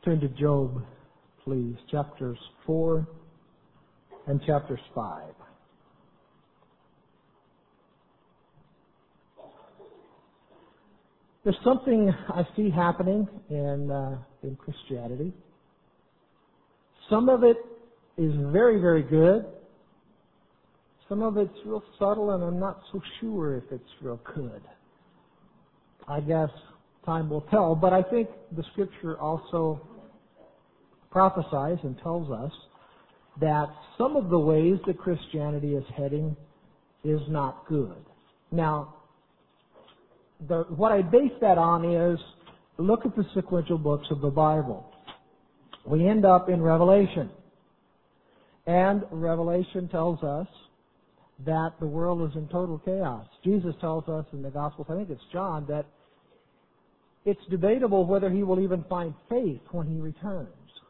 Turn to Job, please, chapters 4 and chapters 5. There's something I see happening in Christianity. Some of it is very, very good. Some of it's real subtle, and I'm not so sure if it's real good. I guess time will tell, but I think the Scripture also prophesies and tells us that some of the ways that Christianity is heading is not good. Now, what I base that on is look at the sequential books of the Bible. We end up in Revelation. And Revelation tells us that the world is in total chaos. Jesus tells us in the Gospels, I think it's John, that it's debatable whether he will even find faith when he returns.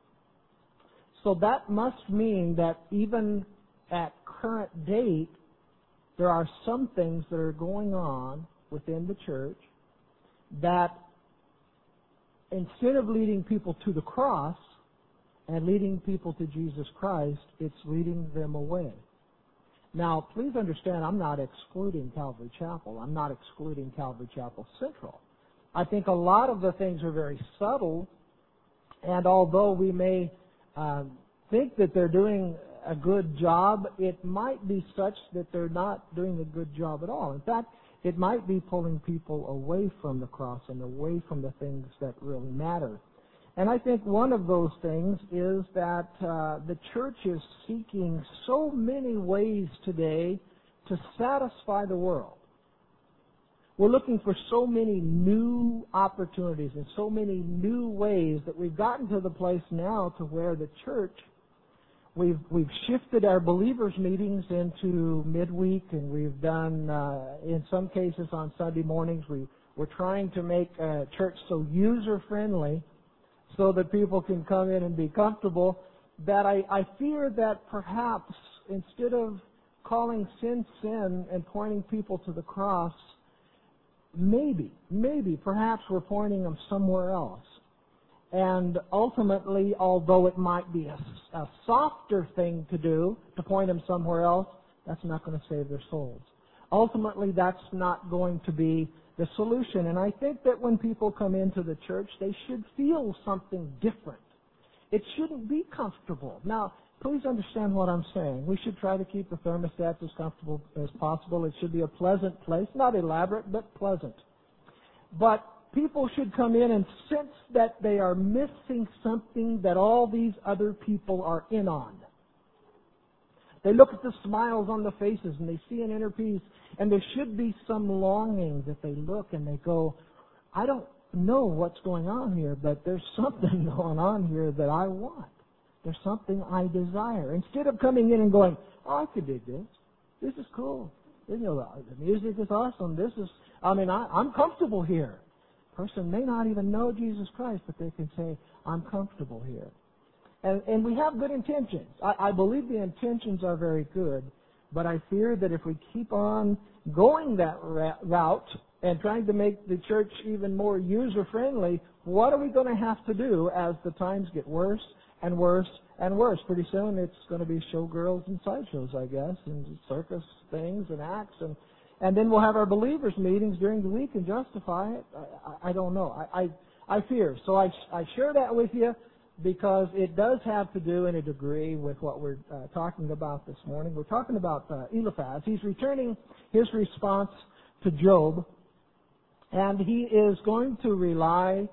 So that must mean that even at current date, there are some things that are going on within the church that instead of leading people to the cross and leading people to Jesus Christ, it's leading them away. Now, please understand, I'm not excluding Calvary Chapel. I'm not excluding Calvary Chapel Central. I think a lot of the things are very subtle, and although we may think that they're doing a good job, it might be such that they're not doing a good job at all. In fact, it might be pulling people away from the cross and away from the things that really matter. And I think one of those things is that the church is seeking so many ways today to satisfy the world. We're looking for so many new opportunities and so many new ways that we've gotten to the place now to where the church, we've shifted our believers' meetings into midweek, and we've done, in some cases on Sunday mornings, we're trying to make church so user-friendly so that people can come in and be comfortable, that I fear that perhaps instead of calling sin sin and pointing people to the cross, maybe, perhaps we're pointing them somewhere else. And ultimately, although it might be a softer thing to do, to point them somewhere else, that's not going to save their souls. Ultimately, that's not going to be the solution. And I think that when people come into the church, they should feel something different. It shouldn't be comfortable. Now, please understand what I'm saying. We should try to keep the thermostats as comfortable as possible. It should be a pleasant place, not elaborate, but pleasant. But people should come in and sense that they are missing something that all these other people are in on. They look at the smiles on the faces and they see an inner peace, and there should be some longing that they look and they go, I don't know what's going on here, but there's something going on here that I want. There's something I desire. Instead of coming in and going, oh, I could dig this. This is cool. You know, the music is awesome. I'm comfortable here. Person may not even know Jesus Christ, but they can say, I'm comfortable here. And we have good intentions. I believe the intentions are very good, but I fear that if we keep on going that route and trying to make the church even more user-friendly, what are we going to have to do as the times get worse and worse and worse? Pretty soon it's going to be showgirls and sideshows, I guess, and circus things and acts, and then we'll have our believers' meetings during the week and justify it. I don't know. I fear. So I share that with you because it does have to do in a degree with what we're talking about this morning. We're talking about Eliphaz. He's returning his response to Job, and he is going to relay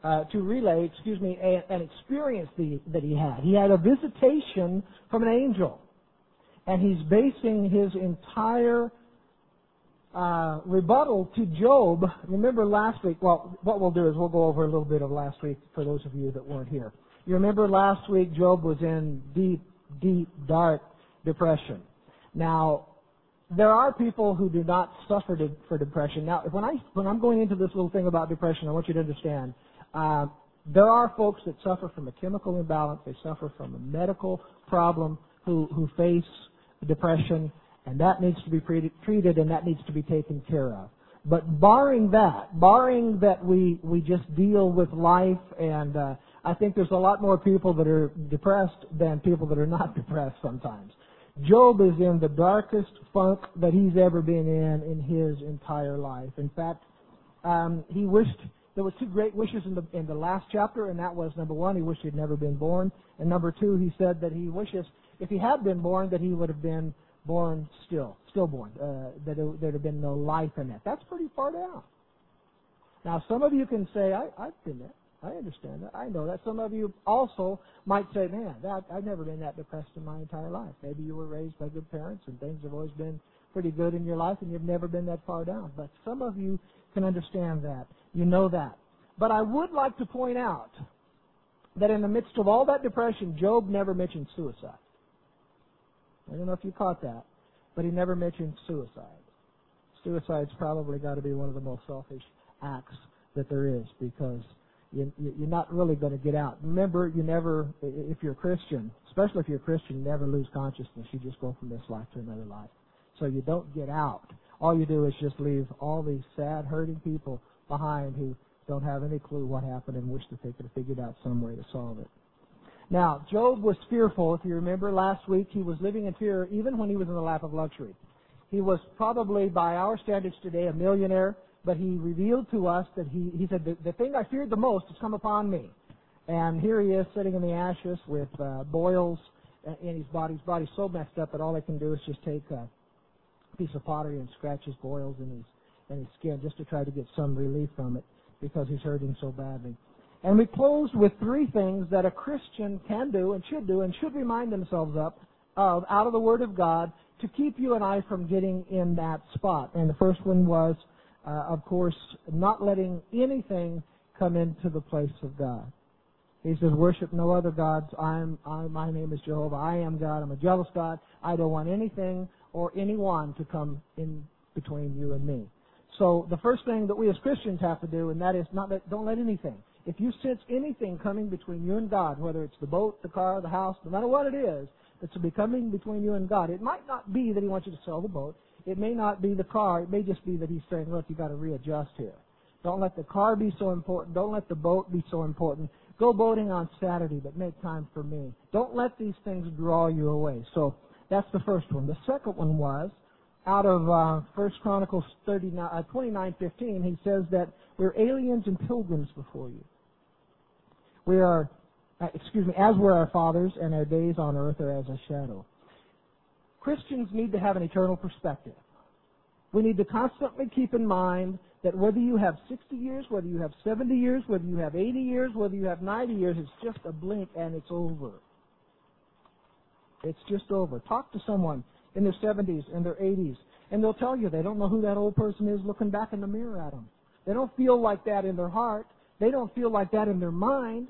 an experience that he had. He had a visitation from an angel, and he's basing his entire rebuttal to Job. Remember last week, well, what we'll do is we'll go over a little bit of last week for those of you that weren't here. You remember last week Job was in deep, dark depression. Now, there are people who do not suffer for depression. Now, when I'm going into this little thing about depression, I want you to understand, there are folks that suffer from a chemical imbalance, they suffer from a medical problem, who face depression, and that needs to be treated and that needs to be taken care of. But barring that we just deal with life and I think there's a lot more people that are depressed than people that are not depressed sometimes. Job is in the darkest funk that he's ever been in his entire life. In fact, he wished, there were two great wishes in the last chapter, and that was, number one, he wished he'd never been born, and number two, he said that he wishes, if he had been born, that he would have been born stillborn, that there'd have been no life in it. That's pretty far down. Now, some of you can say, I've been there. I understand that. I know that. Some of you also might say, man, I've never been that depressed in my entire life. Maybe you were raised by good parents and things have always been pretty good in your life and you've never been that far down. But some of you can understand that. You know that. But I would like to point out that in the midst of all that depression, Job never mentioned suicide. I don't know if you caught that, but he never mentioned suicide. Suicide's probably got to be one of the most selfish acts that there is, because you're not really going to get out. Remember, you never, if you're a Christian, especially if you're a Christian, you never lose consciousness. You just go from this life to another life. So you don't get out. All you do is just leave all these sad, hurting people behind who don't have any clue what happened and wish that they could have figured out some way to solve it. Now, Job was fearful. If you remember last week, he was living in fear even when he was in the lap of luxury. He was probably, by our standards today, a millionaire, but he revealed to us that he said, the thing I feared the most has come upon me. And here he is sitting in the ashes with boils in his body. His body's so messed up that all they can do is just take a piece of pottery and scratch his boils in his skin just to try to get some relief from it, because he's hurting so badly. And we closed with three things that a Christian can do and should remind themselves of out of the Word of God to keep you and I from getting in that spot. And the first one was, of course, not letting anything come into the place of God. He says, worship no other gods. My name is Jehovah. I am God. I'm a jealous God. I don't want anything or anyone to come in between you and me. So the first thing that we as Christians have to do, and that is don't let anything. If you sense anything coming between you and God, whether it's the boat, the car, the house, no matter what it is, that's coming between you and God, it might not be that He wants you to sell the boat. It may not be the car. It may just be that He's saying, look, you've got to readjust here. Don't let the car be so important. Don't let the boat be so important. Go boating on Saturday, but make time for me. Don't let these things draw you away. So that's the first one. The second one was, out of 1 Chronicles 29:15, he says that we're aliens and pilgrims before you. We are, as were our fathers, and our days on earth are as a shadow. Christians need to have an eternal perspective. We need to constantly keep in mind that whether you have 60 years, whether you have 70 years, whether you have 80 years, whether you have 90 years, it's just a blink and it's over. It's just over. Talk to someone in their 70s and their 80s, and they'll tell you they don't know who that old person is looking back in the mirror at them. They don't feel like that in their heart. They don't feel like that in their mind.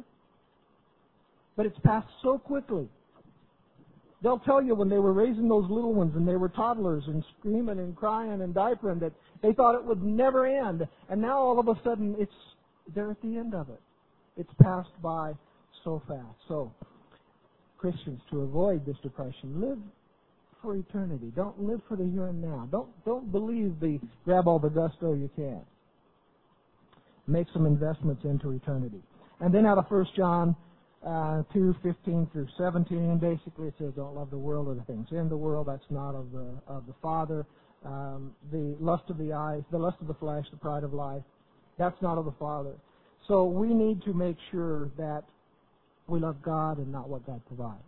But it's passed so quickly. They'll tell you when they were raising those little ones and they were toddlers and screaming and crying and diapering that they thought it would never end. And now all of a sudden they're at the end of it. It's passed by so fast. So, Christians, to avoid this depression, live for eternity. Don't live for the here and now. Don't believe the grab all the gusto you can. Make some investments into eternity. And then out of 1 John 2:15 through 17, basically it says, don't love the world or the things in the world. That's not of the Father. The lust of the eyes, the lust of the flesh, the pride of life, that's not of the Father. So we need to make sure that we love God and not what God provides.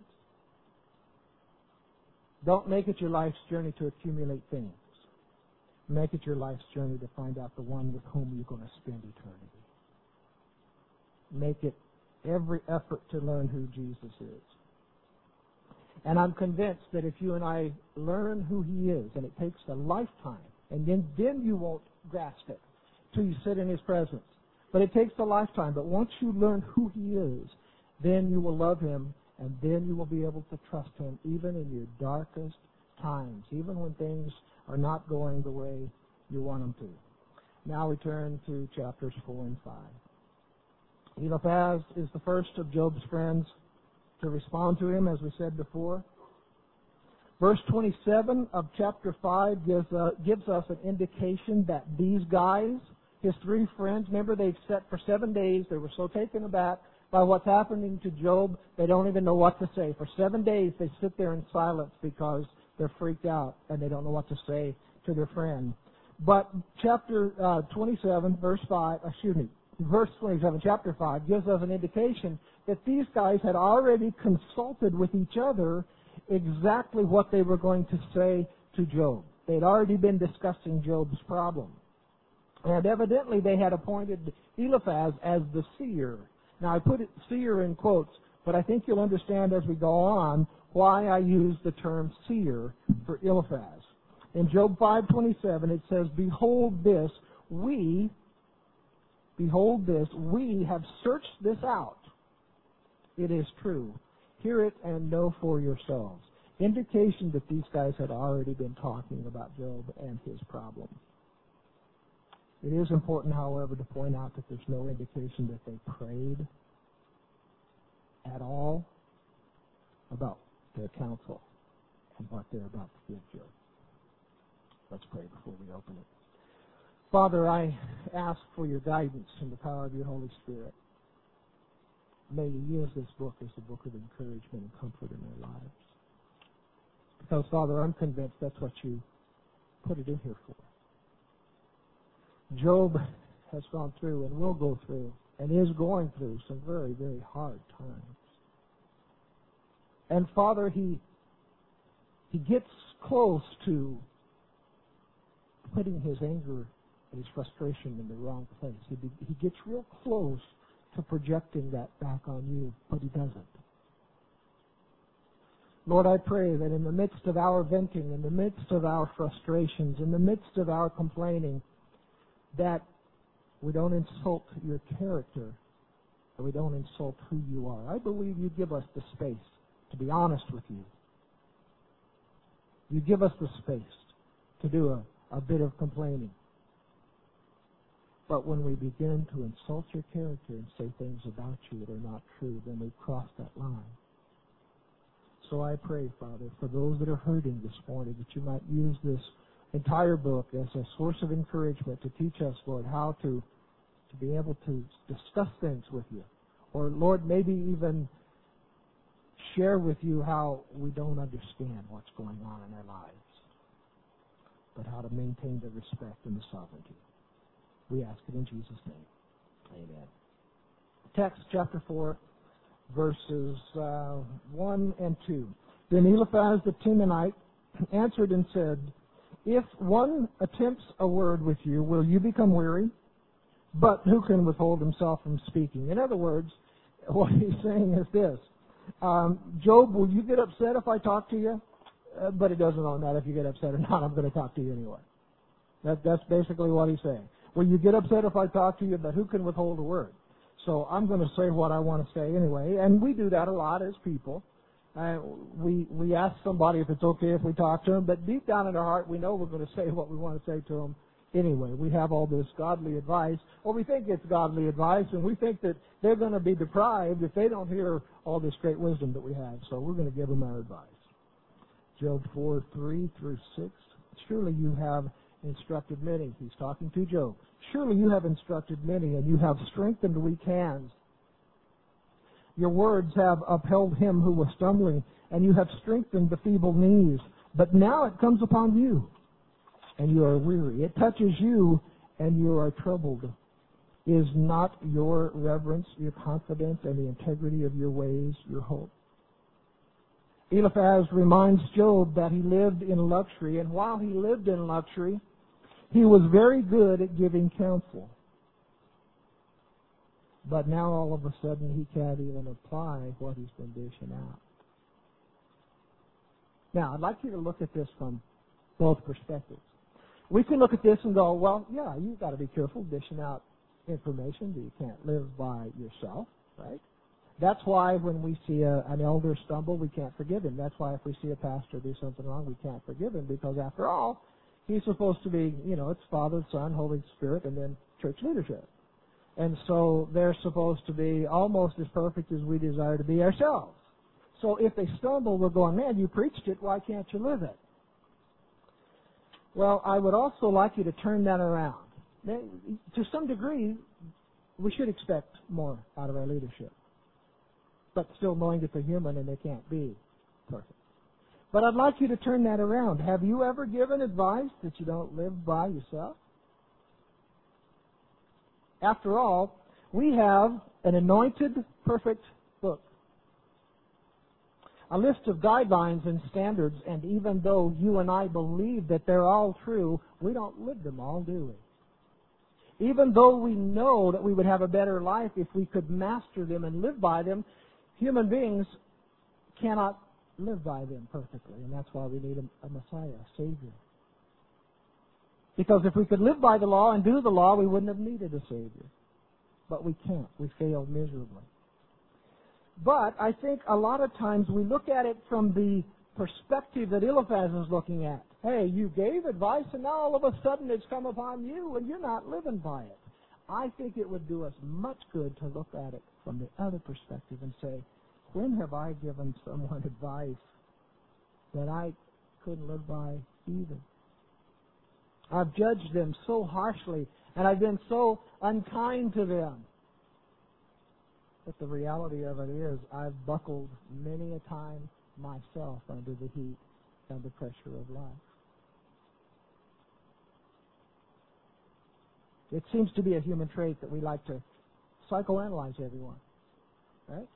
Don't make it your life's journey to accumulate things. Make it your life's journey to find out the one with whom you're going to spend eternity. Make it every effort to learn who Jesus is. And I'm convinced that if you and I learn who He is, and it takes a lifetime, and then you won't grasp it till you sit in His presence. But it takes a lifetime. But once you learn who He is, then you will love Him, and then you will be able to trust Him even in your darkest times, even when things are not going the way you want them to. Now we turn to chapters 4 and 5. Eliphaz is the first of Job's friends to respond to him, as we said before. Verse 27 of chapter 5 gives us an indication that these guys, his three friends, remember they've sat for 7 days. They were so taken aback by what's happening to Job. They don't even know what to say. For 7 days they sit there in silence because they're freaked out and they don't know what to say to their friend. But chapter 27, verse 27, chapter 5, gives us an indication that these guys had already consulted with each other exactly what they were going to say to Job. They'd already been discussing Job's problem. And evidently they had appointed Eliphaz as the seer. Now I put seer in quotes, but I think you'll understand as we go on why I use the term seer for Eliphaz. In Job 5:27 it says, Behold this, we have searched this out. It is true. Hear it and know for yourselves. Indication that these guys had already been talking about Job and his problem. It is important, however, to point out that there's no indication that they prayed at all about their counsel and what they're about to give Job. Let's pray before we open it. Father, I ask for your guidance and the power of your Holy Spirit. May you use this book as a book of encouragement and comfort in their lives. Because, Father, I'm convinced that's what you put it in here for. Job has gone through and will go through and is going through some very, very hard times. And, Father, he gets close to putting his anger and his frustration in the wrong place. He gets real close to projecting that back on you, but he doesn't. Lord, I pray that in the midst of our venting, in the midst of our frustrations, in the midst of our complaining, that we don't insult your character, and we don't insult who you are. I believe you give us the space to be honest with you. You give us the space to do a bit of complaining. But when we begin to insult your character and say things about you that are not true, then we cross that line. So I pray, Father, for those that are hurting this morning, that you might use this entire book as a source of encouragement to teach us, Lord, how to be able to discuss things with you. Or, Lord, maybe even share with you how we don't understand what's going on in our lives, but how to maintain the respect and the sovereignty. We ask it in Jesus' name. Amen. Text, chapter 4, verses 1 and 2. Then Eliphaz the Temanite answered and said, If one attempts a word with you, will you become weary? But who can withhold himself from speaking? In other words, what he's saying is this. Job, will you get upset if I talk to you? But it doesn't matter if you get upset or not. I'm going to talk to you anyway. That's basically what he's saying. Will you get upset if I talk to you? But who can withhold a word? So I'm going to say what I want to say anyway. And we do that a lot as people. We ask somebody if it's okay if we talk to them, but deep down in our heart we know we're going to say what we want to say to them anyway. We have all this godly advice, or we think it's godly advice, and we think that they're going to be deprived if they don't hear all this great wisdom that we have. So we're going to give them our advice. Job 4:3-6. Surely you have instructed many. He's talking to Job. Surely you have instructed many, and you have strengthened weak hands. Your words have upheld him who was stumbling, and you have strengthened the feeble knees. But now it comes upon you, and you are weary. It touches you, and you are troubled. Is not your reverence, your confidence, and the integrity of your ways your hope? Eliphaz reminds Job that he lived in luxury, and while he lived in luxury, he was very good at giving counsel. But now all of a sudden he can't even apply what he's been dishing out. Now, I'd like you to look at this from both perspectives. We can look at this and go, well, yeah, you've got to be careful dishing out information that you can't live by yourself, right? That's why when we see an elder stumble, we can't forgive him. That's why if we see a pastor do something wrong, we can't forgive him, because after all, he's supposed to be, it's Father, Son, Holy Spirit, and then church leadership. And so they're supposed to be almost as perfect as we desire to be ourselves. So if they stumble, we're going, man, you preached it, why can't you live it? Well, I would also like you to turn that around. To some degree, we should expect more out of our leadership. but still knowing that they're human and they can't be perfect. But I'd like you to turn that around. Have you ever given advice that you don't live by yourself? After all, we have an anointed, perfect book. A list of guidelines and standards, and even though you and I believe that they're all true, we don't live them all, do we? Even though we know that we would have a better life if we could master them and live by them, human beings cannot live by them perfectly, and that's why we need a Messiah, a Savior. Because if we could live by the law and do the law, we wouldn't have needed a Savior. But we can't. We fail miserably. But I think a lot of times we look at it from the perspective that Eliphaz is looking at. Hey, you gave advice and now all of a sudden it's come upon you and you're not living by it. I think it would do us much good to look at it from the other perspective and say, when have I given someone advice that I couldn't live by either? I've judged them so harshly, and I've been so unkind to them. But the reality of it is, I've buckled many a time myself under the heat and the pressure of life. It seems to be a human trait that we like to psychoanalyze everyone, right?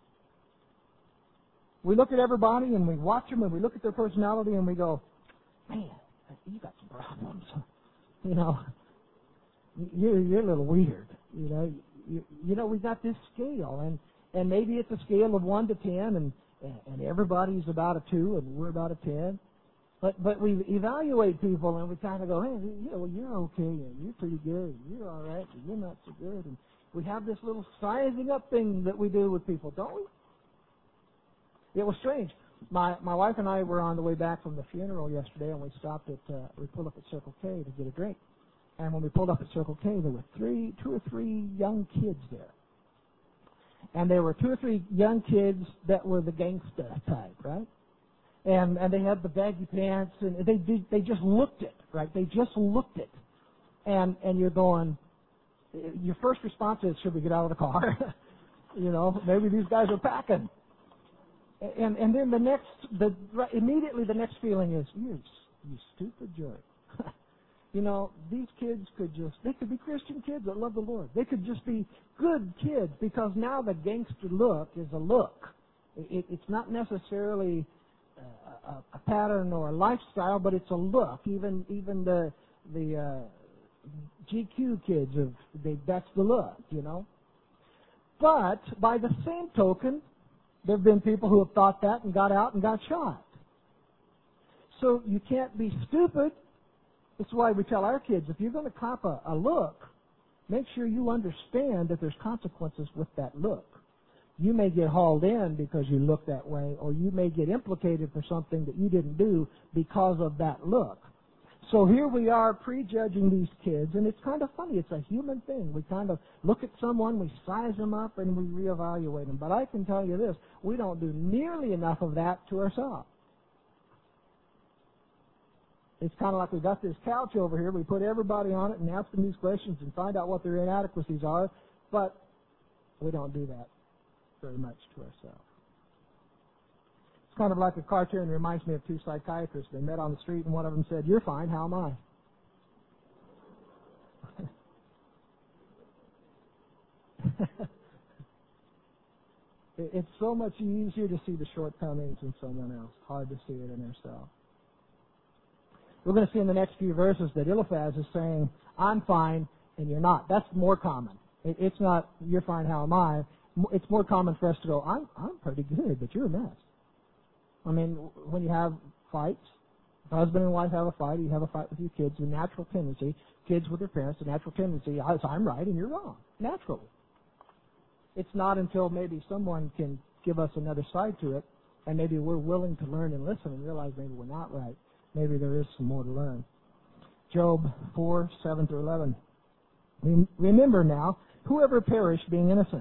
We look at everybody and we watch them and we look at their personality and we go, man, you got some problems. You know, you're a little weird. You know, we got this scale, and maybe it's a scale of 1 to 10, and everybody's about a 2, and we're about a 10. But we evaluate people, and we kind of go, hey, well, you're okay, and you're pretty good, and you're all right, and you're not so good. And we have this little sizing up thing that we do with people, don't we? It was strange. My wife and I were on the way back from the funeral yesterday, and we stopped at, we pulled up at Circle K to get a drink. And when we pulled up at Circle K, there were 2 or 3 young kids there. And there were 2 or 3 young kids that were the gangsta type, right? And they had the baggy pants, and they just looked it, right? They just looked it. And you're going, your first response is, should we get out of the car? You know, maybe these guys are packing. And then immediately the next feeling is, you stupid jerk. You know, these kids they could be Christian kids that love the Lord. They could just be good kids, because now the gangster look is a look. It's not necessarily a pattern or a lifestyle, but it's a look. Even the GQ kids, that's the look, you know. But by the same token, there have been people who have thought that and got out and got shot. So you can't be stupid. That's why we tell our kids, if you're going to cop a look, make sure you understand that there's consequences with that look. You may get hauled in because you look that way, or you may get implicated for something that you didn't do because of that look. So here we are prejudging these kids, and it's kind of funny. It's a human thing. We kind of look at someone, we size them up, and we reevaluate them. But I can tell you this, we don't do nearly enough of that to ourselves. It's kind of like we got this couch over here. We put everybody on it and ask them these questions and find out what their inadequacies are, but we don't do that very much to ourselves. It's kind of like a cartoon. It reminds me of 2 psychiatrists. They met on the street, and one of them said, "You're fine. How am I?" It's so much easier to see the shortcomings in someone else. Hard to see it in ourselves. We're going to see in the next few verses that Eliphaz is saying, I'm fine and you're not. That's more common. It's not, you're fine, how am I? It's more common for us to go, I'm pretty good, but you're a mess. I mean, when you have fights, if husband and wife have a fight, you have a fight with your kids, the natural tendency, kids with their parents, the natural tendency is I'm right and you're wrong. Naturally. It's not until maybe someone can give us another side to it, and maybe we're willing to learn and listen and realize maybe we're not right. Maybe there is some more to learn. Job 4, 7-11. Remember now, whoever perished being innocent.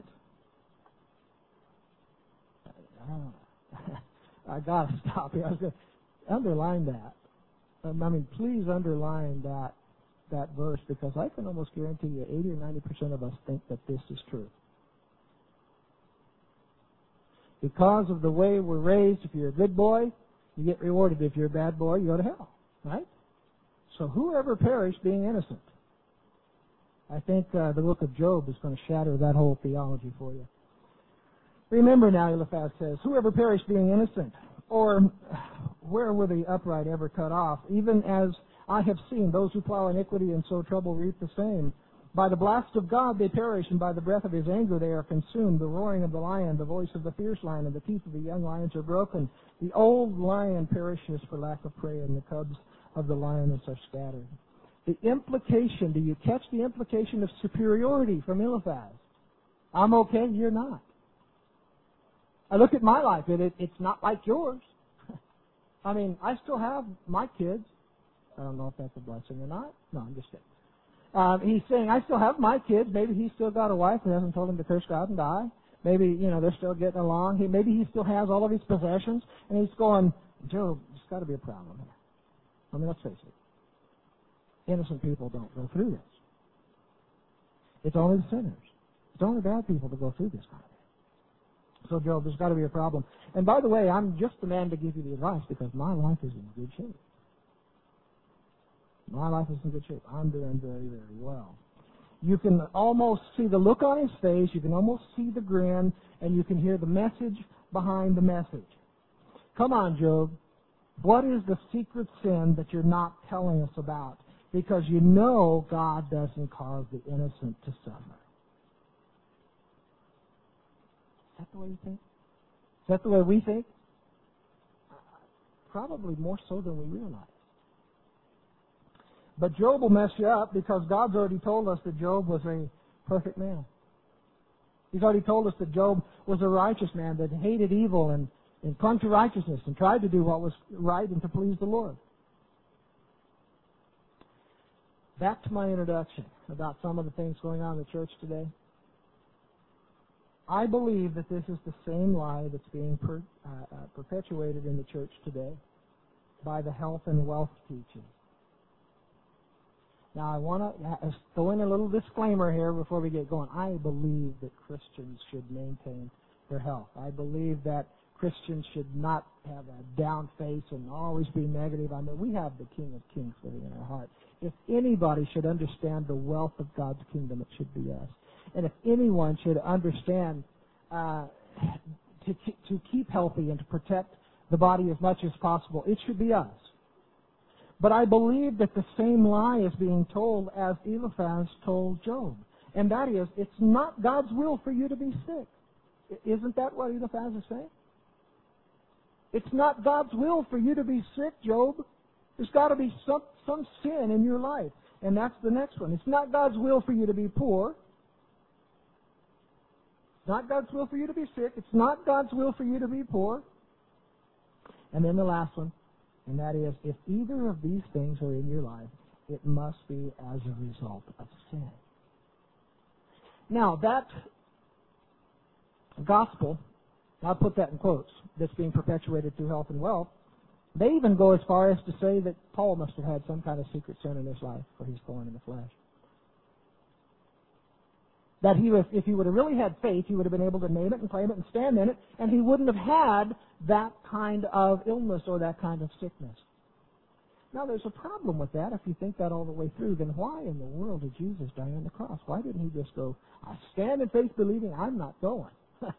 I got to stop here. I was going to underline that. Please underline that verse, because I can almost guarantee you 80 or 90% of us think that this is true. Because of the way we're raised, if you're a good boy, you get rewarded. If you're a bad boy, you go to hell. Right? So whoever perished being innocent. I think the book of Job is going to shatter that whole theology for you. Remember now, Eliphaz says, whoever perished being innocent, or where were the upright ever cut off? Even as I have seen, those who plow iniquity and sow trouble reap the same. By the blast of God they perish, and by the breath of his anger they are consumed. The roaring of the lion, the voice of the fierce lion, and the teeth of the young lions are broken. The old lion perishes for lack of prey, and the cubs of the lioness are scattered. The implication, do you catch the implication of superiority from Eliphaz? I'm okay, you're not. I look at my life, it's not like yours. I mean, I still have my kids. I don't know if that's a blessing or not. No, I'm just kidding. He's saying, I still have my kids. Maybe he's still got a wife who hasn't told him to curse God and die. Maybe, they're still getting along. Maybe he still has all of his possessions. And he's going, Job, there's got to be a problem here. I mean, let's face it. Innocent people don't go through this. It's only the sinners. It's only bad people that go through this kind of thing. So, Job, there's got to be a problem. And by the way, I'm just the man to give you the advice because my life is in good shape. My life is in good shape. I'm doing very, very well. You can almost see the look on his face. You can almost see the grin. And you can hear the message behind the message. Come on, Job. What is the secret sin that you're not telling us about? Because you know God doesn't cause the innocent to suffer. Is that the way you think? Is that the way we think? Probably more so than we realize. But Job will mess you up because God's already told us that Job was a perfect man. He's already told us that Job was a righteous man that hated evil and clung to righteousness and tried to do what was right and to please the Lord. Back to my introduction about some of the things going on in the church today. I believe that this is the same lie that's being perpetuated in the church today by the health and wealth teaching. Now, I want to throw in a little disclaimer here before we get going. I believe that Christians should maintain their health. I believe that Christians should not have a down face and always be negative. I mean, we have the King of Kings living in our heart. If anybody should understand the wealth of God's kingdom, it should be us. And if anyone should understand to keep healthy and to protect the body as much as possible, it should be us. But I believe that the same lie is being told as Eliphaz told Job. And that is, it's not God's will for you to be sick. Isn't that what Eliphaz is saying? It's not God's will for you to be sick, Job. There's got to be some sin in your life. And that's the next one. It's not God's will for you to be poor. It's not God's will for you to be sick. It's not God's will for you to be poor. And then the last one, and that is, if either of these things are in your life, it must be as a result of sin. Now, that gospel, I'll put that in quotes, that's being perpetuated through health and wealth, they even go as far as to say that Paul must have had some kind of secret sin in his life for his thorn in the flesh. That if he would have really had faith, he would have been able to name it and claim it and stand in it, and he wouldn't have had that kind of illness or that kind of sickness. Now, there's a problem with that. If you think that all the way through, then why in the world did Jesus die on the cross? Why didn't he just go, I stand in faith believing, I'm not going?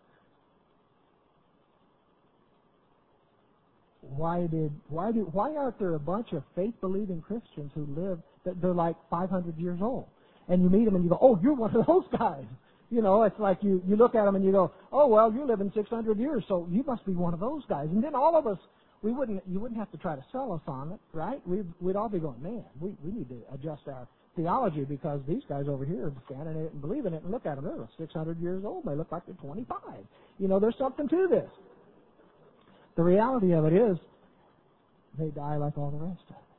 Why aren't there a bunch of faith-believing Christians who live, that they're like 500 years old? And you meet them and you go, oh, you're one of those guys. You know, it's like you look at them and you go, oh, well, you're living 600 years, so you must be one of those guys. And then all of us, you wouldn't have to try to sell us on it, right? We'd all be going, man, we need to adjust our theology because these guys over here are standing in it and believing it, and look at them, they're 600 years old. They look like they're 25. You know, there's something to this. The reality of it is, they die like all the rest of us.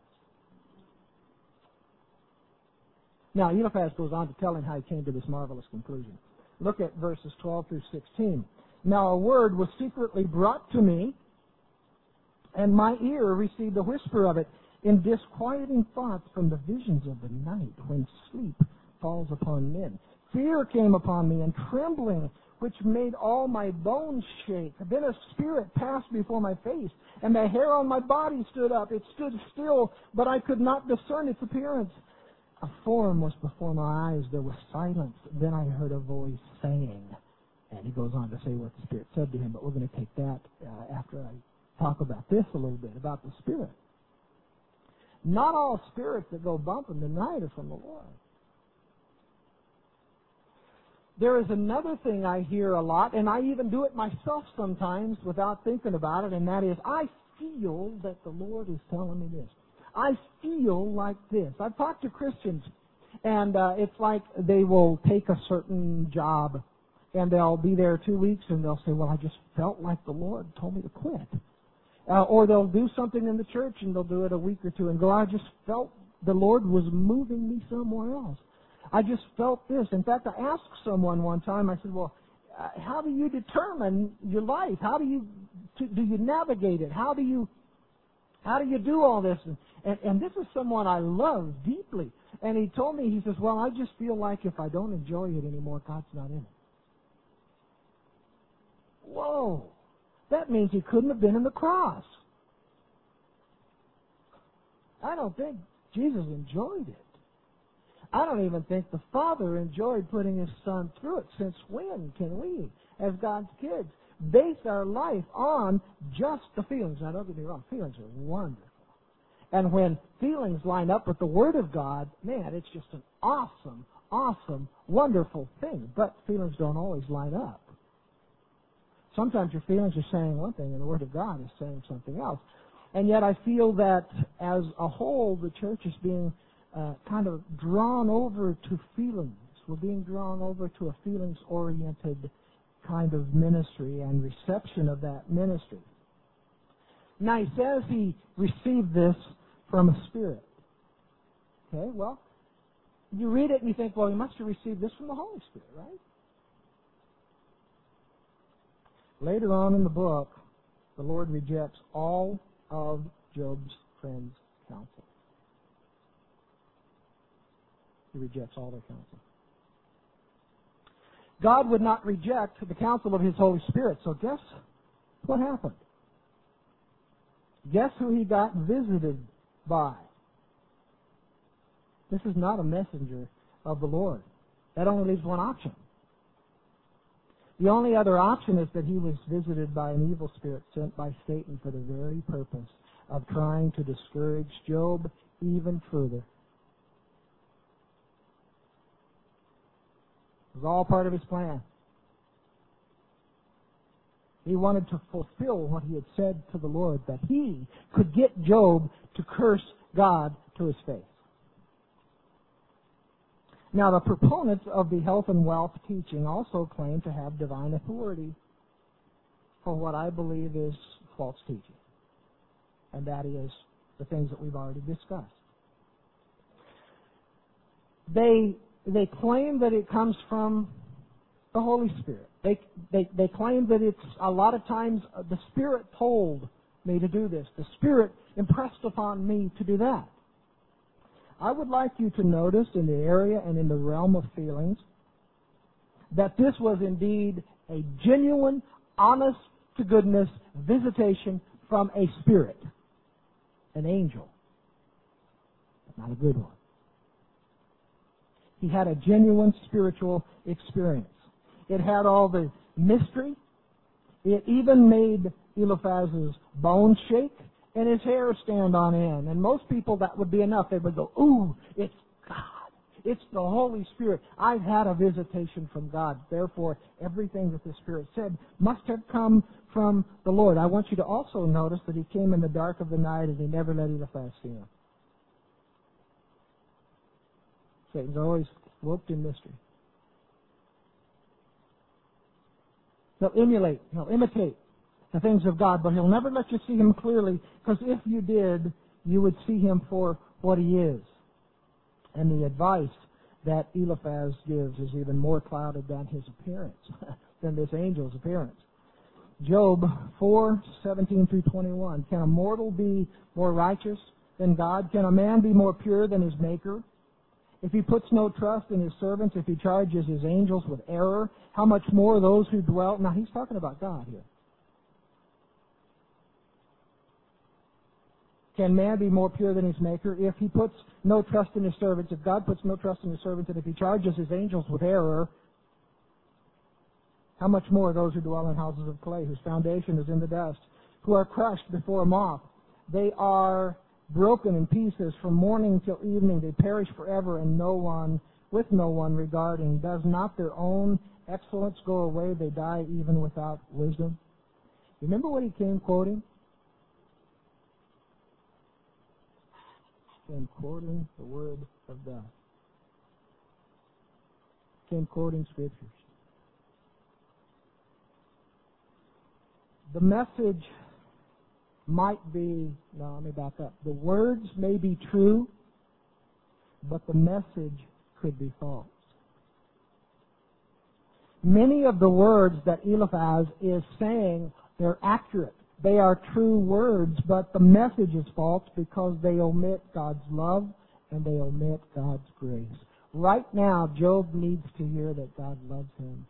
Now, Eliphaz goes on to tell him how he came to this marvelous conclusion. Look at verses 12 through 16. Now a word was secretly brought to me, and my ear received the whisper of it in disquieting thoughts from the visions of the night when sleep falls upon men. Fear came upon me, and trembling which made all my bones shake. Then a spirit passed before my face, and the hair on my body stood up. It stood still, but I could not discern its appearance. A form was before my eyes. There was silence. Then I heard a voice saying, and he goes on to say what the Spirit said to him, but we're going to take that after I talk about this a little bit, about the Spirit. Not all spirits that go bumping tonight are from the Lord. There is another thing I hear a lot, and I even do it myself sometimes without thinking about it, and that is, I feel that the Lord is telling me this. I feel like this. I've talked to Christians, and it's like they will take a certain job, and they'll be there 2 weeks, and they'll say, well, I just felt like the Lord told me to quit. Or they'll do something in the church, and they'll do it a week or two, and go, I just felt the Lord was moving me somewhere else. I just felt this. In fact, I asked someone one time, I said, well, how do you determine your life? How do you navigate it? How do you do all this? And this is someone I love deeply. And he told me, he says, well, I just feel like if I don't enjoy it anymore, God's not in it. Whoa. That means he couldn't have been in the cross. I don't think Jesus enjoyed it. I don't even think the Father enjoyed putting His Son through it. Since when can we, as God's kids, base our life on just the feelings? Now, don't get me wrong, feelings are wonderful. And when feelings line up with the Word of God, man, it's just an awesome, awesome, wonderful thing. But feelings don't always line up. Sometimes your feelings are saying one thing and the Word of God is saying something else. And yet I feel that as a whole, the church is being kind of drawn over to feelings. We're being drawn over to a feelings-oriented kind of ministry and reception of that ministry. Now, he says he received this from a spirit. Okay, well, you read it and you think, well, he must have received this from the Holy Spirit, right? Later on in the book, the Lord rejects all of Job's friends' counsel. He rejects all their counsel. God would not reject the counsel of His Holy Spirit. So guess what happened? Guess who he got visited by? This is not a messenger of the Lord. That only leaves one option. The only other option is that he was visited by an evil spirit sent by Satan for the very purpose of trying to discourage Job even further. It was all part of his plan. He wanted to fulfill what he had said to the Lord, that he could get Job to curse God to his face. Now, the proponents of the health and wealth teaching also claim to have divine authority for what I believe is false teaching. And that is the things that we've already discussed. They claim that it comes from the Holy Spirit. They claim that it's a lot of times the Spirit told me to do this. The Spirit impressed upon me to do that. I would like you to notice in the area and in the realm of feelings that this was indeed a genuine, honest-to-goodness visitation from a spirit, an angel, but not a good one. He had a genuine spiritual experience. It had all the mystery. It even made Eliphaz's bones shake and his hair stand on end. And most people, that would be enough. They would go, ooh, it's God. It's the Holy Spirit. I've had a visitation from God. Therefore, everything that the Spirit said must have come from the Lord. I want you to also notice that he came in the dark of the night and he never let Eliphaz see him. Satan's always cloaked in mystery. He'll imitate the things of God, but he'll never let you see him clearly, because if you did, you would see him for what he is. And the advice that Eliphaz gives is even more clouded than his appearance, than this angel's appearance. Job 4:17-21. Can a mortal be more righteous than God? Can a man be more pure than his Maker? If he puts no trust in his servants, if he charges his angels with error, how much more those who dwell... Now, he's talking about God here. Can man be more pure than his Maker? If he puts no trust in his servants, if God puts no trust in his servants, and if he charges his angels with error, how much more those who dwell in houses of clay, whose foundation is in the dust, who are crushed before a moth? They are broken in pieces from morning till evening. They perish forever, and with no one regarding. Does not their own excellence go away? They die even without wisdom. Remember what he came quoting? He came quoting the Word of God. He came quoting Scriptures. The message might be, no, let me back up. The words may be true, but the message could be false. Many of the words that Eliphaz is saying, they're accurate. They are true words, but the message is false because they omit God's love and they omit God's grace. Right now, Job needs to hear that God loves him.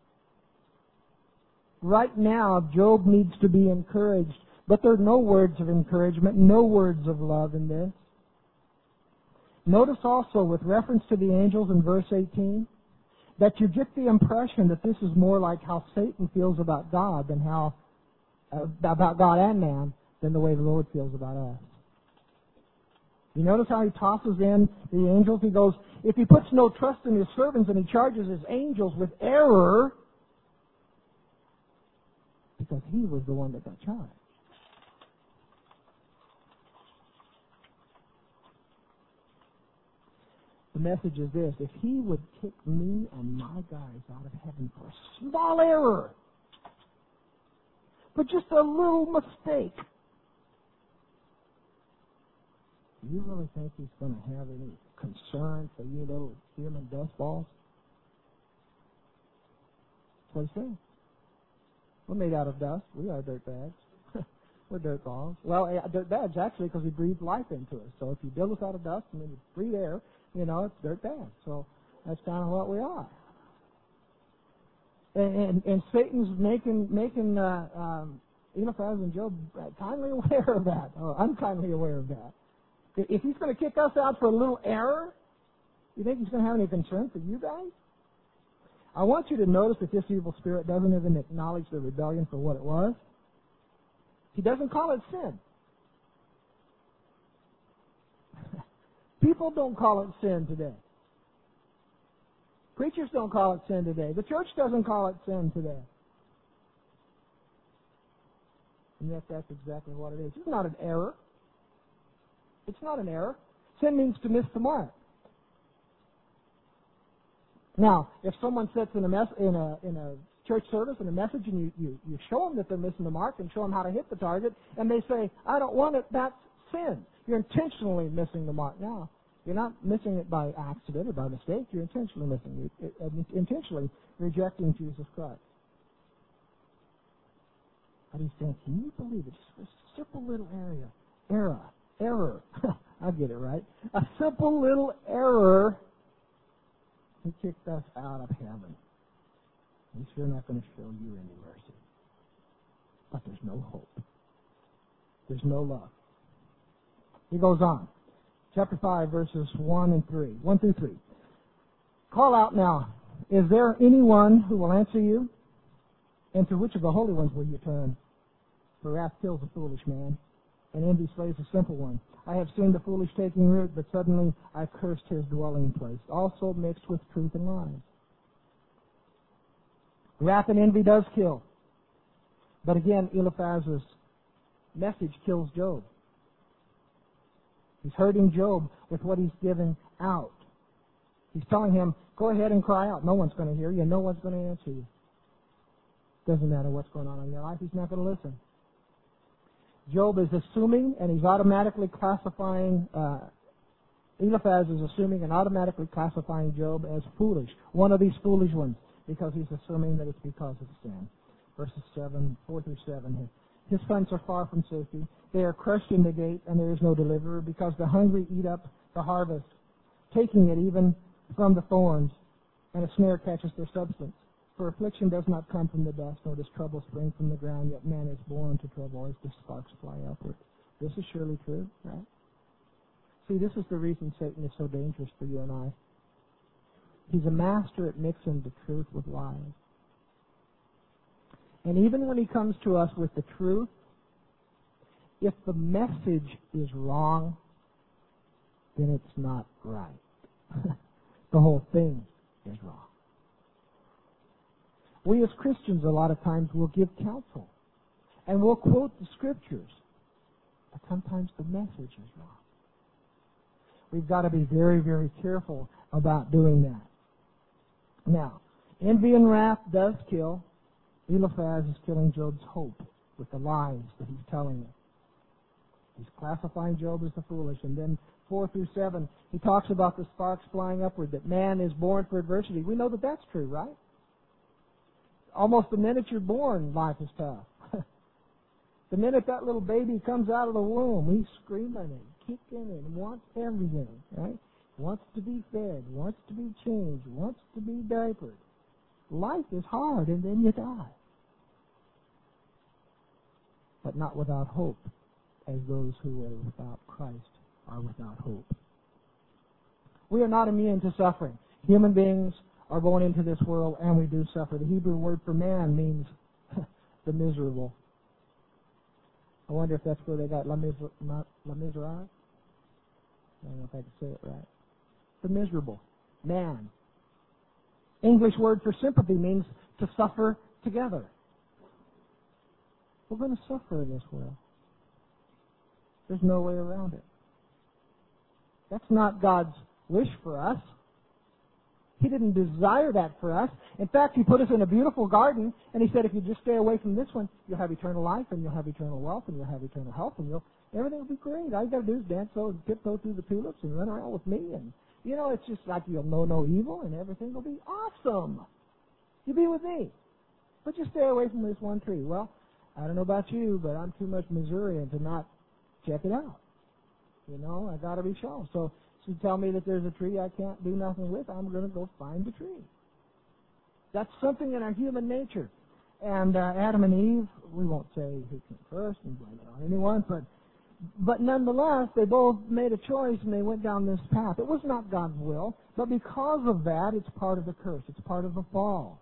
Right now, Job needs to be encouraged, but there are no words of encouragement, no words of love in this. Notice also, with reference to the angels in verse 18, that you get the impression that this is more like how Satan feels about God than about God and man than the way the Lord feels about us. You notice how he tosses in the angels? He goes, if he puts no trust in his servants and he charges his angels with error, because he was the one that got charged. The message is this: if he would kick me and my guys out of heaven for a small error, but just a little mistake, do you really think he's going to have any concern for you little human dust balls? That's what he said. We're made out of dust. We are dirt bags. We're dirt balls. Well, dirt bags, actually, because we breathe life into us. So if you build us out of dust and then you breathe air, it's dirt bags. So that's kind of what we are. And Satan's making Eliphaz and Job kindly aware of that, or unkindly aware of that. If he's going to kick us out for a little error, you think he's going to have any concern for you guys? I want you to notice that this evil spirit doesn't even acknowledge the rebellion for what it was. He doesn't call it sin. People don't call it sin today. Preachers don't call it sin today. The church doesn't call it sin today. And yet that's exactly what it is. It's not an error. It's not an error. Sin means to miss the mark. Now, if someone sits in a church service in a message and you show them that they're missing the mark and show them how to hit the target, and they say, I don't want it, that's sin. You're intentionally missing the mark. Now, you're not missing it by accident or by mistake. You're intentionally missing it, intentionally rejecting Jesus Christ. But he's saying, can you believe it? Just a simple little error. I get it right. A simple little error. He kicked us out of heaven. He's sure not going to show you any mercy. But there's no hope. There's no love. He goes on. Chapter 5, verses 1 through 3. Call out now. Is there anyone who will answer you? And to which of the holy ones will you turn? For wrath kills a foolish man, and envy slays a simple one. I have seen the foolish taking root, but suddenly I cursed his dwelling place, also mixed with truth and lies. Wrath and envy does kill. But again, Eliphaz's message kills Job. He's hurting Job with what he's giving out. He's telling him, go ahead and cry out. No one's going to hear you. No one's going to answer you. Doesn't matter what's going on in your life. He's not going to listen. Job is assuming, and he's automatically classifying, Eliphaz is assuming and automatically classifying Job as foolish, one of these foolish ones, because he's assuming that it's because of sin. Verses 4 through 7. His sons are far from safety. They are crushed in the gate, and there is no deliverer, because the hungry eat up the harvest, taking it even from the thorns, and a snare catches their substance. For affliction does not come from the dust, nor does trouble spring from the ground, yet man is born to trouble as the sparks fly upward. This is surely true, right? See, this is the reason Satan is so dangerous for you and I. He's a master at mixing the truth with lies. And even when he comes to us with the truth, if the message is wrong, then it's not right. The whole thing is wrong. We as Christians a lot of times will give counsel and we'll quote the Scriptures, but sometimes the message is wrong. We've got to be very, very careful about doing that. Now, envy and wrath does kill. Eliphaz is killing Job's hope with the lies that he's telling him. He's classifying Job as the foolish. And then 4 through 7, he talks about the sparks flying upward, that man is born for adversity. We know that that's true, right? Almost the minute you're born, life is tough. The minute that little baby comes out of the womb, he's screaming and kicking and wants everything, right? Wants to be fed, wants to be changed, wants to be diapered. Life is hard, and then you die. But not without hope, as those who are without Christ are without hope. We are not immune to suffering. Human beings are born into this world, and we do suffer. The Hebrew word for man means the miserable. I wonder if that's where they got la miserable. I don't know if I can say it right. The miserable. Man. English word for sympathy means to suffer together. We're going to suffer in this world. There's no way around it. That's not God's wish for us. He didn't desire that for us. In fact, He put us in a beautiful garden, and He said, if you just stay away from this one, you'll have eternal life, and you'll have eternal wealth, and you'll have eternal health, and everything will be great. All you got to do is dance and tiptoe through the tulips and run around with me, and it's just like you'll know no evil, and everything will be awesome. You'll be with me. But just stay away from this one tree. Well, I don't know about you, but I'm too much Missourian to not check it out. I got to be shown. So you tell me that there's a tree I can't do nothing with, I'm going to go find the tree. That's something in our human nature. And Adam and Eve, we won't say who came first and blame it on anyone, but nonetheless, they both made a choice and they went down this path. It was not God's will, but because of that, it's part of the curse. It's part of the fall.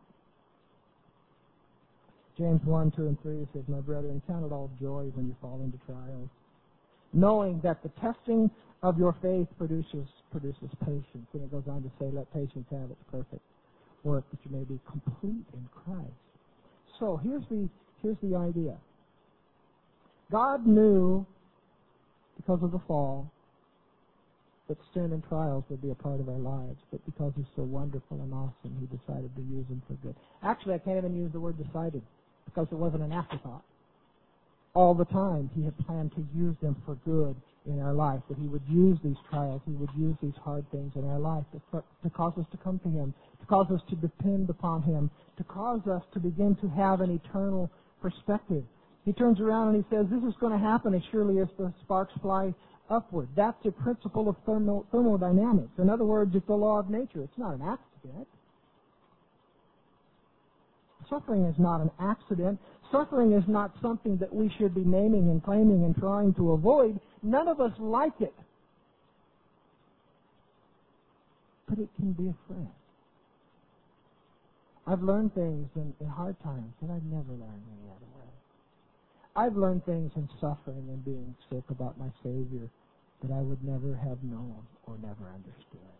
James 1, 2, and 3 says, my brethren, count it all joy when you fall into trials, knowing that the testing of your faith produces patience. And it goes on to say, let patience have its perfect work, that you may be complete in Christ. So here's the idea. God knew, because of the fall, that sin and trials would be a part of our lives, but because He's so wonderful and awesome, He decided to use them for good. Actually, I can't even use the word decided, because it wasn't an afterthought. All the time, He had planned to use them for good in our life, that He would use these trials, He would use these hard things in our life to cause us to come to Him, to cause us to depend upon Him, to cause us to begin to have an eternal perspective. He turns around and He says, this is going to happen as surely as the sparks fly upward. That's a principle of thermodynamics. In other words, it's the law of nature. It's not an accident. Suffering is not an accident. Suffering is not something that we should be naming and claiming and trying to avoid. None of us like it. But it can be a friend. I've learned things in hard times that I've never learned any other way. I've learned things in suffering and being sick about my Savior that I would never have known or never understood.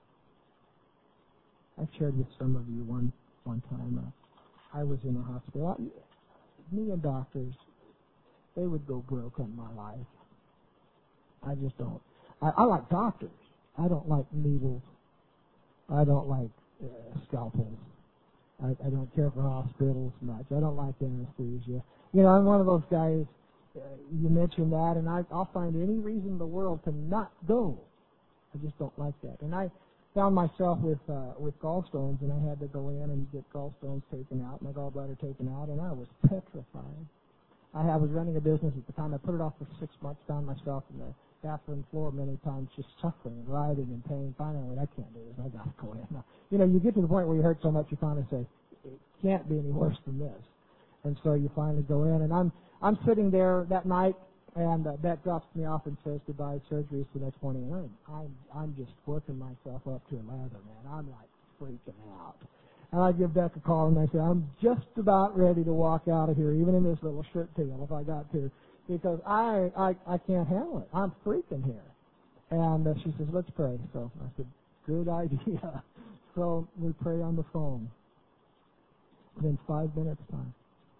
I've shared with some of you one time. I was in a hospital. Me and doctors, they would go broke on my life. I just don't. I like doctors. I don't like needles. I don't like scalpels. I don't care for hospitals much. I don't like anesthesia. I'm one of those guys, you mentioned that, and I'll find any reason in the world to not go. I just don't like that. And I found myself with gallstones, and I had to go in and get gallstones taken out, my gallbladder taken out, and I was petrified. I was running a business at the time. I put it off for 6 months, found myself in the bathroom floor many times just suffering and writhing in pain. Finally, I can't do this. I got to go in. Now, you get to the point where you hurt so much you finally say, can't be any worse than this. And so you finally go in, and I'm sitting there that night, and Beth drops me off and says goodbye. Surgery's the next morning, and I'm just working myself up to a lather, man. I'm like freaking out. And I give Beth a call, and I say, I'm just about ready to walk out of here, even in this little shirt tail, if I got to, because I can't handle it. I'm freaking here. And she says, let's pray. So I said, good idea. So we pray on the phone. Within 5 minutes time,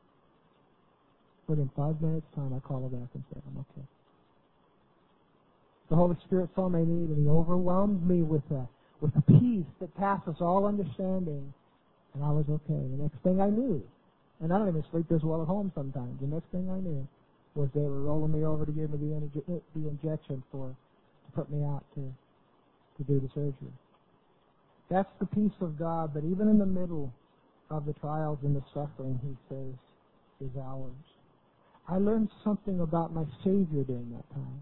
I call her back and say, I'm okay. The Holy Spirit saw my need, and He overwhelmed me with a peace that passes all understanding, and I was okay. The next thing I knew, and I don't even sleep this well at home sometimes, the next thing I knew was they were rolling me over to give me the injection to put me out to do the surgery. That's the peace of God that even in the middle of the trials and the suffering, He says, is ours. I learned something about my Savior during that time.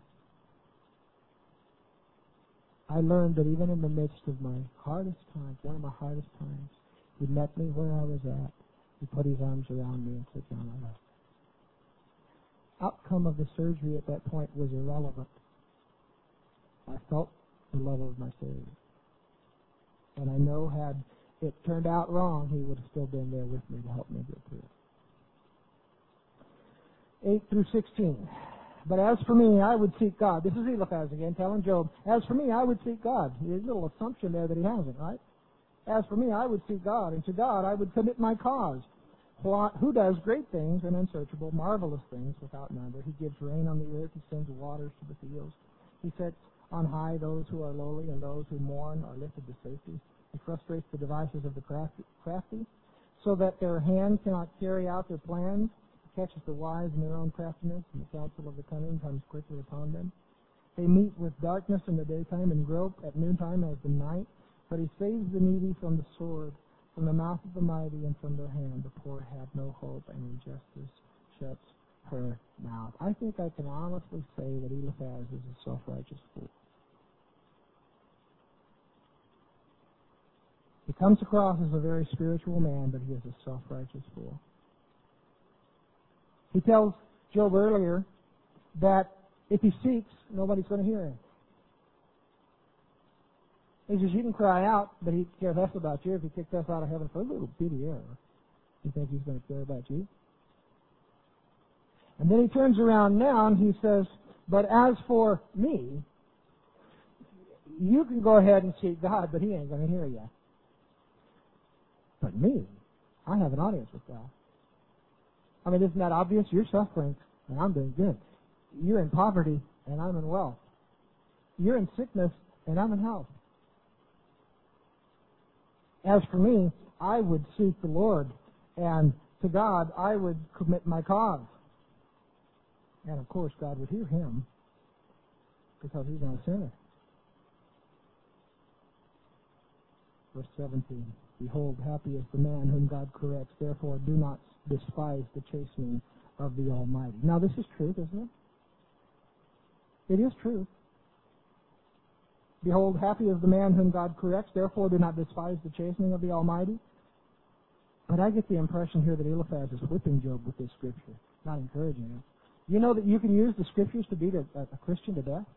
I learned that even in the midst of my hardest times, one of my hardest times, He met me where I was at. He put His arms around me and said, John, I love you. Outcome of the surgery at that point was irrelevant. I felt the love of my Savior. And I know had it turned out wrong, He would have still been there with me to help me get through it. 8 through 16. But as for me, I would seek God. This is Eliphaz again telling Job, as for me, I would seek God. There's a little assumption there that he hasn't, right? As for me, I would seek God, and to God I would commit my cause. Who does great things and unsearchable, marvelous things without number. He gives rain on the earth. He sends waters to the fields. He sets on high those who are lowly, and those who mourn are lifted to safety. He frustrates the devices of the crafty, so that their hand cannot carry out their plans. He catches the wise in their own craftiness, and the counsel of the cunning comes quickly upon them. They meet with darkness in the daytime and grope at noontime as the night. But He saves the needy from the sword, from the mouth of the mighty, and from their hand. The poor have no hope, and injustice shuts her mouth. I think I can honestly say that Eliphaz is a self-righteous fool. He comes across as a very spiritual man, but he is a self-righteous fool. He tells Job earlier that if he seeks, nobody's going to hear him. He says, you can cry out, but He cares less about you if He kicked us out of heaven for a little bitty error. You think He's going to care about you? And then He turns around now and He says, but as for me, you can go ahead and seek God, but He ain't going to hear you. But me, I have an audience with God. I mean, isn't that obvious? You're suffering, and I'm doing good. You're in poverty, and I'm in wealth. You're in sickness, and I'm in health. As for me, I would seek the Lord, and to God I would commit my cause. And of course God would hear him, because he's not a sinner. Verse 17, behold, happy is the man whom God corrects, therefore do not despise the chastening of the Almighty. Now this is truth, isn't it? It is truth. Behold, happy is the man whom God corrects, therefore do not despise the chastening of the Almighty. But I get the impression here that Eliphaz is whipping Job with this scripture, not encouraging him. You know that you can use the scriptures to beat a Christian to death?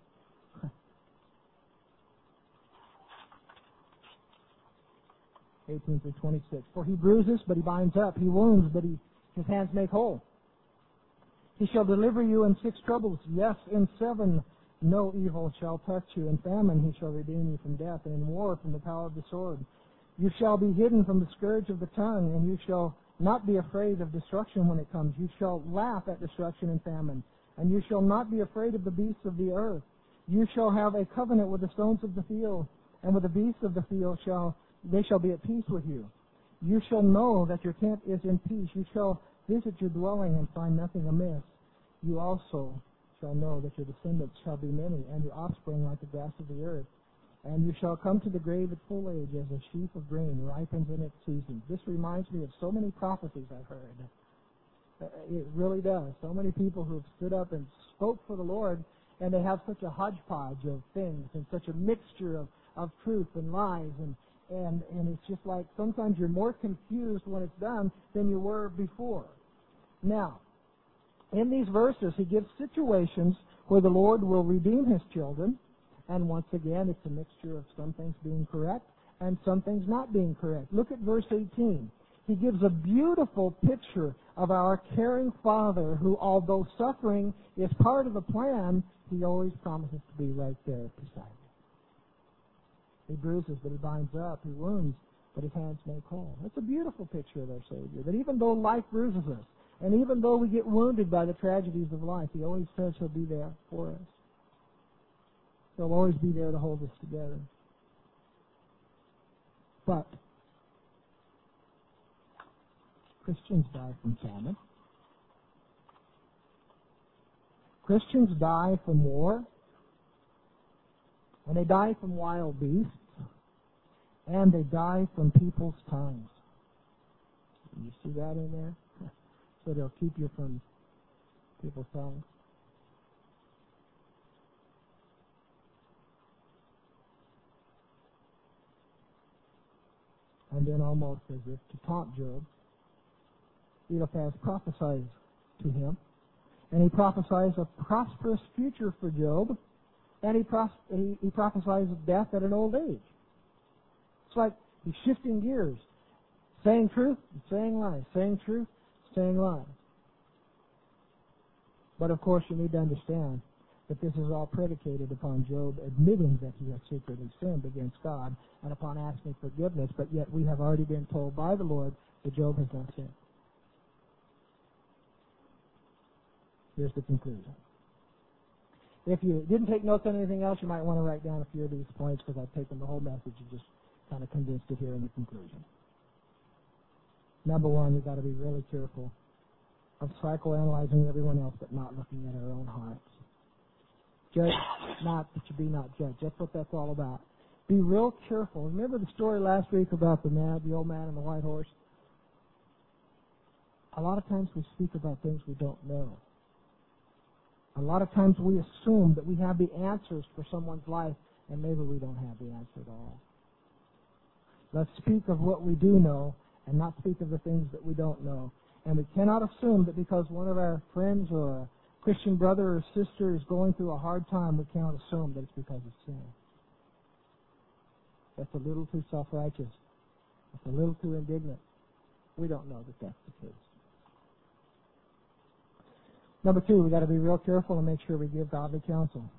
18 through 26. For he bruises, but he binds up. He wounds, but his hands make whole. He shall deliver you in 6 troubles. Yes, in 7 no evil shall touch you. In famine he shall redeem you from death, and in war from the power of the sword. You shall be hidden from the scourge of the tongue, and you shall not be afraid of destruction when it comes. You shall laugh at destruction and famine, and you shall not be afraid of the beasts of the earth. You shall have a covenant with the stones of the field, and with the beasts of the field they shall be at peace with you. You shall know that your tent is in peace. You shall visit your dwelling and find nothing amiss. You also shall know that your descendants shall be many, and your offspring like the grass of the earth. And you shall come to the grave at full age, as a sheaf of grain ripens in its season. This reminds me of so many prophecies I've heard. It really does. So many people who have stood up and spoke for the Lord, and they have such a hodgepodge of things and such a mixture of truth and lies, And it's just like sometimes you're more confused when it's done than you were before. Now, in these verses, he gives situations where the Lord will redeem his children. And once again, it's a mixture of some things being correct and some things not being correct. Look at verse 18. He gives a beautiful picture of our caring Father who, although suffering is part of the plan, he always promises to be right there beside you. He bruises, but he binds up. He wounds, but his hands make whole. That's a beautiful picture of our Savior. That even though life bruises us, and even though we get wounded by the tragedies of life, he always says he'll be there for us. He'll always be there to hold us together. But Christians die from famine. Christians die from war. And they die from wild beasts. And they die from people's tongues. You see that in there? So they'll keep you from people's tongues. And then almost as if to taunt Job, Eliphaz prophesies to him. And he prophesies a prosperous future for Job. And he prophesies of death at an old age. It's like he's shifting gears. Saying truth and saying lies. Saying truth, saying lies. But of course you need to understand that this is all predicated upon Job admitting that he has secretly sinned against God and upon asking forgiveness, but yet we have already been told by the Lord that Job has not sinned. Here's the conclusion. If you didn't take notes on anything else, you might want to write down a few of these points because I've taken the whole message and just kind of condensed it here in the conclusion. Number one, you've got to be really careful of psychoanalyzing everyone else but not looking at our own hearts. Judge not that you be not judged. That's what that's all about. Be real careful. Remember the story last week about the old man and the white horse? A lot of times we speak about things we don't know. A lot of times we assume that we have the answers for someone's life, and maybe we don't have the answer at all. Let's speak of what we do know and not speak of the things that we don't know. And we cannot assume that because one of our friends or a Christian brother or sister is going through a hard time, we cannot assume that it's because of sin. That's a little too self-righteous. That's a little too indignant. We don't know that that's the case. Number two, we've got to be real careful and make sure we give godly counsel.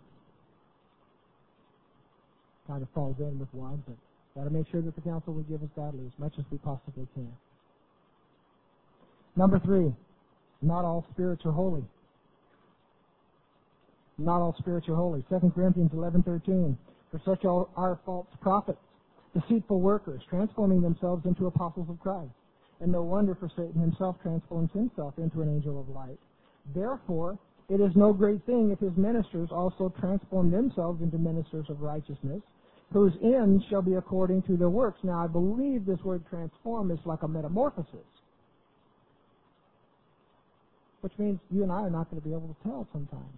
Kind of falls in with one, but got to make sure that the counsel we give is godly as much as we possibly can. Number three, not all spirits are holy. Not all spirits are holy. 2 Corinthians 11:13. For such are false prophets, deceitful workers, transforming themselves into apostles of Christ. And no wonder, for Satan himself transforms himself into an angel of light. Therefore, it is no great thing if his ministers also transform themselves into ministers of righteousness, whose ends shall be according to their works. Now, I believe this word transform is like a metamorphosis, which means you and I are not going to be able to tell sometimes.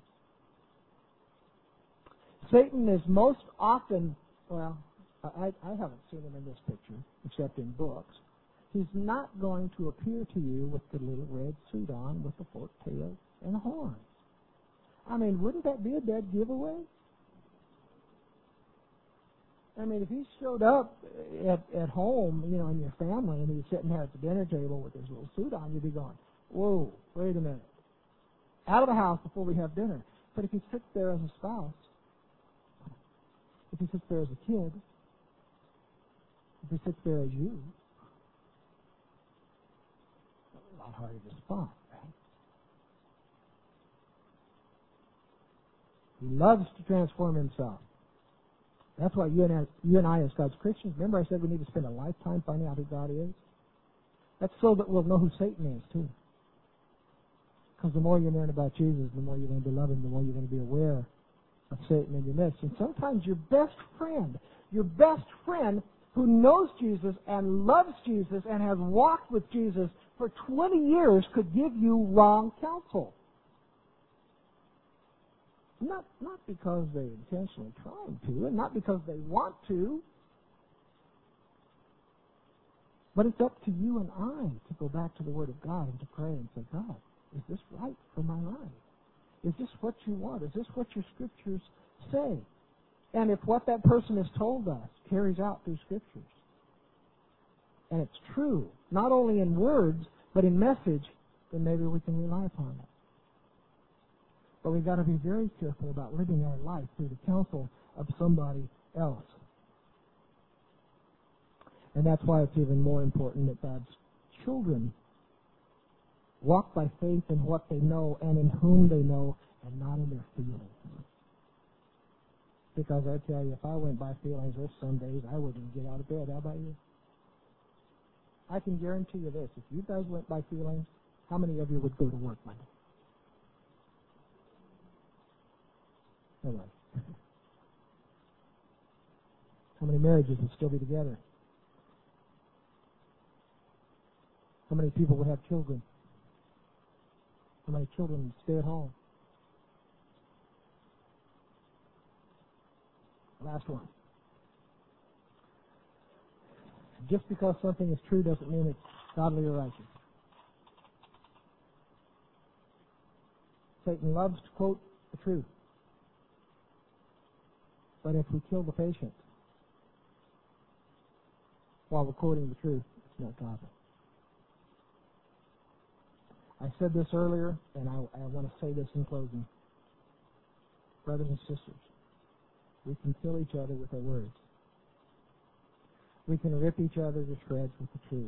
Satan is most often, well, I haven't seen him in this picture, except in books. He's not going to appear to you with the little red suit on with the forked tail and horns. I mean, wouldn't that be a dead giveaway? I mean, if he showed up at home, you know, in your family, and he's sitting there at the dinner table with his little suit on, you'd be going, whoa, wait a minute. Out of the house before we have dinner. But if he sits there as a spouse, if he sits there as a kid, if he sits there as you, it's a lot harder to spot, right? He loves to transform himself. That's why you and I as God's Christians, remember I said we need to spend a lifetime finding out who God is? That's so that we'll know who Satan is, too. Because the more you learn about Jesus, the more you're going to love him, the more you're going to be aware of Satan in your midst. And sometimes your best friend who knows Jesus and loves Jesus and has walked with Jesus for 20 years could give you wrong counsel. Not because they're intentionally trying to, and not because they want to, But it's up to you and I to go back to the Word of God and to pray and say, God, is this right for my life? Is this what you want? Is this what your Scriptures say? And if what that person has told us carries out through Scriptures, and it's true, not only in words, but in message, then maybe we can rely upon it. But we've got to be very careful about living our life through the counsel of somebody else. And that's why it's even more important that God's children walk by faith in what they know and in whom they know, and not in their feelings. Because I tell you, if I went by feelings, there's some days I wouldn't get out of bed. How about you? I can guarantee you this. If you guys went by feelings, how many of you would go to work Monday? Anyway. How many marriages would still be together? How many people would have children? How many children would stay at home? Last one. Just because something is true doesn't mean it's godly or righteous. Satan loves to quote the truth. But if we kill the patient while we're quoting the truth, it's not godly. I said this earlier, and I want to say this in closing. Brothers and sisters, we can kill each other with our words. We can rip each other to shreds with the truth.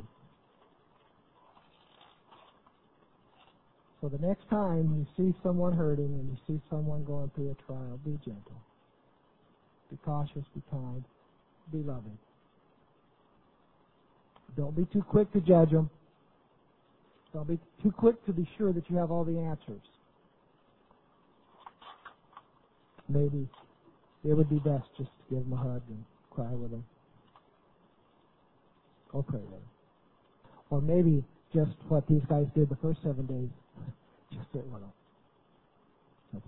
So the next time you see someone hurting and you see someone going through a trial, be gentle. Be cautious, be kind, be loving. Don't be too quick to judge them. Don't be too quick to be sure that you have all the answers. Maybe it would be best just to give them a hug and cry with them. Or pray with them. Or maybe just what these guys did the first 7 days. Just sit with them.